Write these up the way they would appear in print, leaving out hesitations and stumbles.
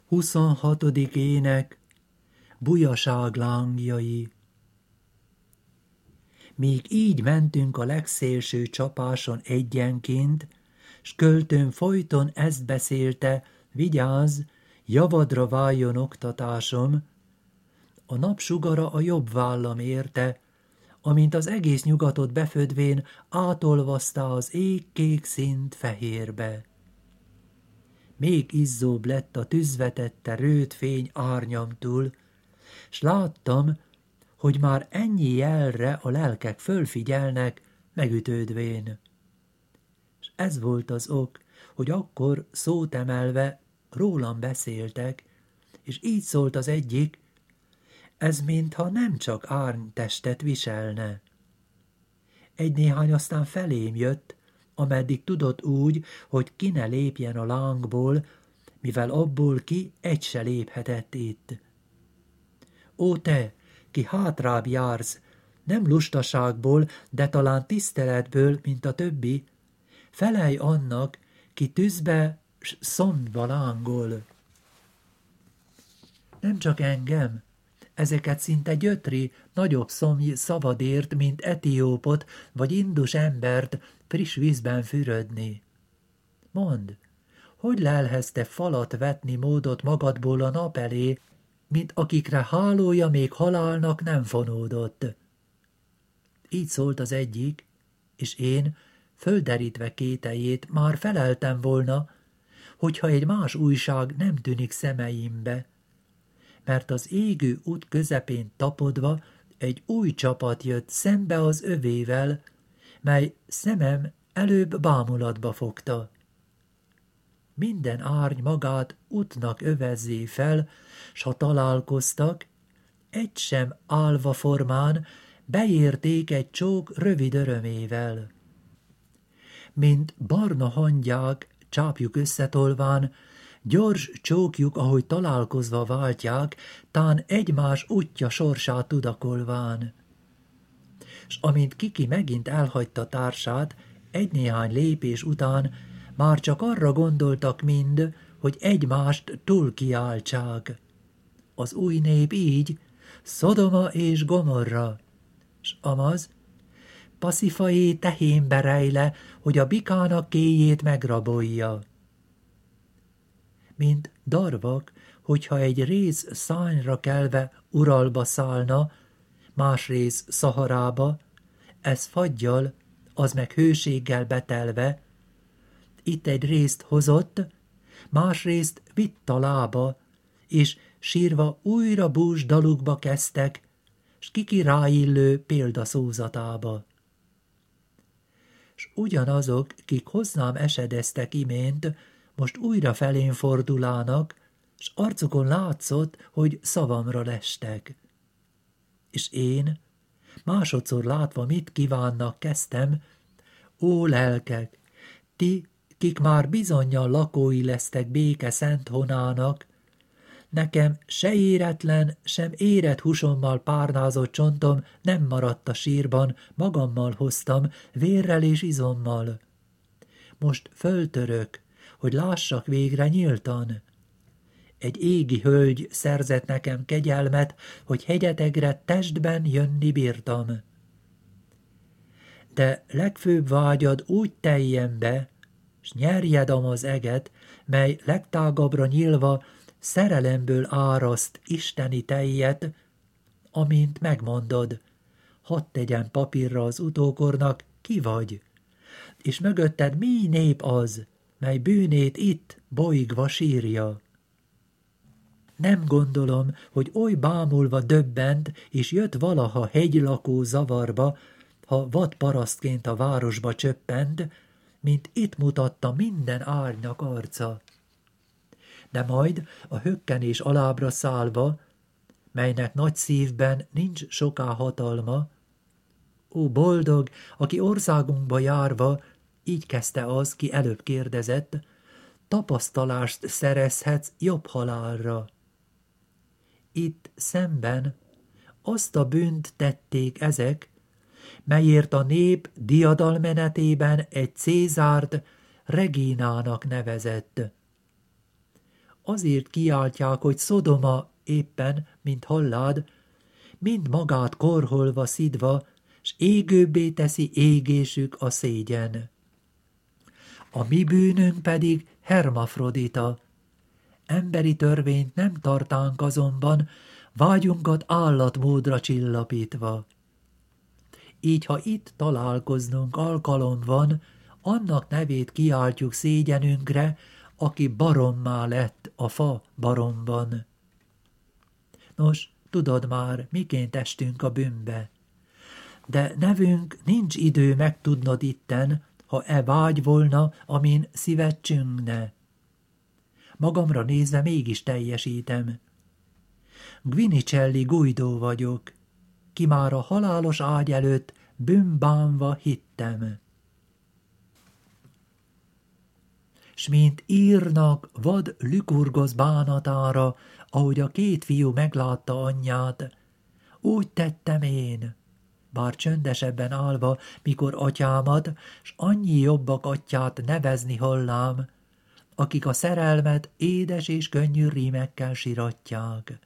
26. ének, bujaság lángjai. Míg így mentünk a legszélső csapáson egyenként, s költőm folyton ezt beszélte: vigyázz, javadra váljon oktatásom, a napsugara a jobb vállam érte, amint az egész nyugatot befödvén átolvasztá az égkék színt fehérbe. Még izzóbb lett a tüzvetette rőt fény árnyamtul, s láttam, hogy már ennyi jelre a lelkek fölfigyelnek, megütődvén. És ez volt az ok, hogy akkor szót emelve rólam beszéltek, és így szólt az egyik: ez mintha nem csak árnytestet viselne. Egy-néhány aztán felém jött, ameddig tudott úgy, hogy ki ne lépjen a lángból, mivel abból ki egy se léphetett itt. Ó te, ki hátrább jársz, nem lustaságból, de talán tiszteletből, mint a többi, felelj annak, ki tűzbe s szomjba lángol. Nem csak engem, ezeket szinte gyötri, nagyobb szomj szavadért, mint etiópot vagy indus embert friss vízben fürödni. Mondd, hogy lelhetsz te falat vetni módot magadból a nap elé, mint akikre hálója még halálnak nem fonódott? Így szólt az egyik, és én, földerítve kételyét, már feleltem volna, hogyha egy más újság nem tűnik szemeimbe, mert az égő út közepén tapodva egy új csapat jött szembe az övével, mely szemem előbb bámulatba fogta. Minden árny magát útnak övezzé fel, s ha találkoztak, egy sem állva formán beérték egy csók rövid örömével. Mint barna hangyák, csápjuk összetolván, gyors csókjuk, ahogy találkozva váltják, tán egymás útja sorsát tudakolván. S amint Kiki megint elhagyta társát, egy-néhány lépés után már csak arra gondoltak mind, hogy egymást túl kiáltsák. Az új nép így, Szodoma és Gomorra, s amaz, Paszifajé tehénbe rejle, hogy a bikának kéjét megrabolja. Mint darvak, hogyha egy rész szányra kelve Uralba szállna, más rész Szaharába, ez faggyal, az meg hőséggel betelve, itt egy részt hozott, más részt vitt a lába, és sírva újra bús dalukba kezdtek, s Kiki ráillő példaszózatába. S ugyanazok, kik hozzám esedeztek imént, most újra felén fordulának, s arcukon látszott, hogy szavamra lestek. És én, másodszor látva, mit kívánnak, kezdtem: ó lelkek, ti, kik már bizonnyal lakói lesztek béke szent honának, nekem se éretlen, sem érett húsommal párnázott csontom nem maradt a sírban, magammal hoztam, vérrel és izommal. Most föltörök, hogy lássak végre nyíltan. Egy égi hölgy szerzett nekem kegyelmet, hogy hegyetegre testben jönni bírtam. De legfőbb vágyad úgy teljen be, s nyerjedam az eget, mely legtágabbra nyílva szerelemből áraszt isteni teljet, amint megmondod, hadd tegyen papírra az utókornak, ki vagy, és mögötted mi nép az, mely bűnét itt bolygva sírja. Nem gondolom, hogy oly bámulva döbbent, és jött valaha hegylakó zavarba, ha vadparasztként a városba csöppent, mint itt mutatta minden árnynak arca. De majd a hökkenés alábra szállva, melynek nagy szívben nincs soká hatalma, ó boldog, aki országunkba járva, így kezdte az, ki előbb kérdezett, tapasztalást szerezhetsz jobb halálra. Itt szemben azt a bűnt tették ezek, melyért a nép diadalmenetében egy Cézárt Regínának nevezett. azért kiáltják, hogy Szodoma éppen, mint hallád, mind magát korholva szidva, s égőbbé teszi égésük a szégyen. A mi bűnünk pedig hermafrodita. Emberi törvényt nem tartánk azonban, vágyunkat állatmódra csillapítva. Így, ha itt találkoznunk alkalom van, annak nevét kiáltjuk szégyenünkre, aki barommá lett a fa baromban. Nos, tudod már, miként estünk a bűnbe. De nevünk nincs idő megtudnod itten, ha e vágy volna, amin szíved csüngne. Magamra nézve mégis teljesítem. Guinicelli Guido vagyok, ki már a halálos ágy előtt bűnbánva hittem. S mint írnak vad Lükurgosz bánatára, ahogy a két fiú meglátta anyját, úgy tettem én, bár csöndesebben állva, mikor atyámat, s annyi jobbak atyát nevezni hallám, akik a szerelmet édes és könnyű rímekkel siratják.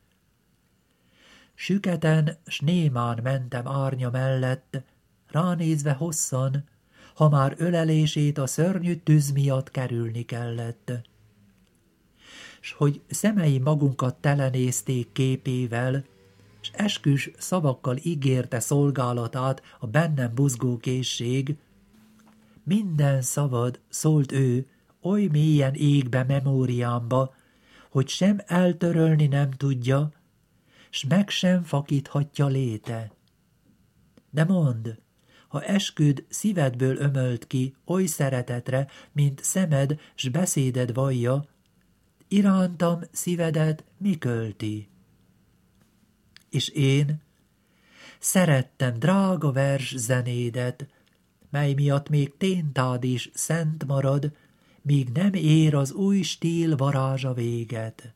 Süketen s némán mentem árnya mellett, ránézve hosszan, ha már ölelését a szörnyű tűz miatt kerülni kellett. S hogy szemei magunkat telenézték képével, s esküs szavakkal ígérte szolgálatát a bennem buzgó készség, minden szavad, szólt ő, oly mélyen égbe memóriámba, hogy sem eltörölni nem tudja, s meg sem fakíthatja léte. De mondd, ha esküd szívedből ömölt ki oly szeretetre, mint szemed s beszéded vallja, irántam szívedet mi költi? És én szerettem drága vers zenédet, mely miatt még téntád is szent marad, míg nem ér az új stíl varázsa véget.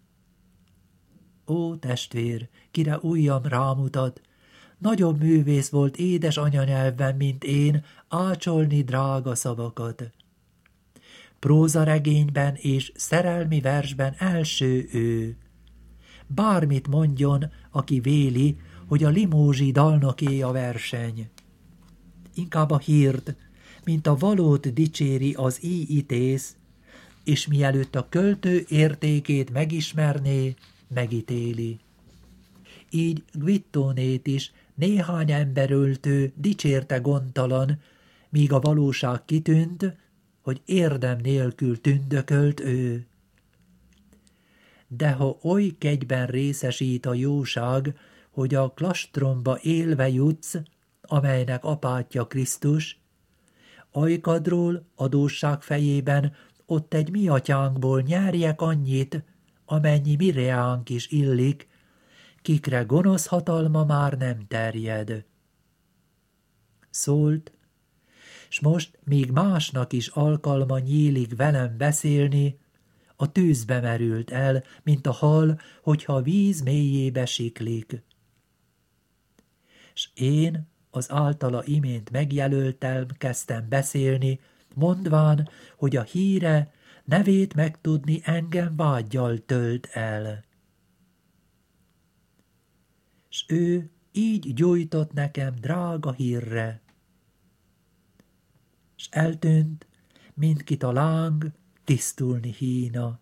Ó, testvér, kire ujjam rámutat, nagyobb művész volt édes anyanyelvben, mint én, ácsolni drága szavakat. Prózaregényben és szerelmi versben első ő. Bármit mondjon, aki véli, hogy a Limózsi dalnoké a verseny. Inkább a hírt, mint a valót dicséri az ítész, és mielőtt a költő értékét megismerné, megítéli. Így Guittonét is néhány emberöltő dicsérte gondtalan, míg a valóság kitűnt, hogy érdem nélkül tündökölt ő. De ha oly kegyben részesít a jóság, hogy a klastromba élve jutsz, amelynek apátja Krisztus, ajkadról adósság fejében ott egy mi atyánkból nyerjek annyit, amennyi mi reánk is illik, kikre gonosz hatalma már nem terjed. Szólt, s most még másnak is alkalma nyílik velem beszélni, a tűzbe merült el, mint a hal, hogyha a víz mélyébe siklik. S én az általa imént megjelöltem kezdtem beszélni, mondván, hogy a híre nevét megtudni engem vággyal tölt el. S ő így gyújtott nekem drága hírre, s eltűnt, mint kit a láng tisztulni hína.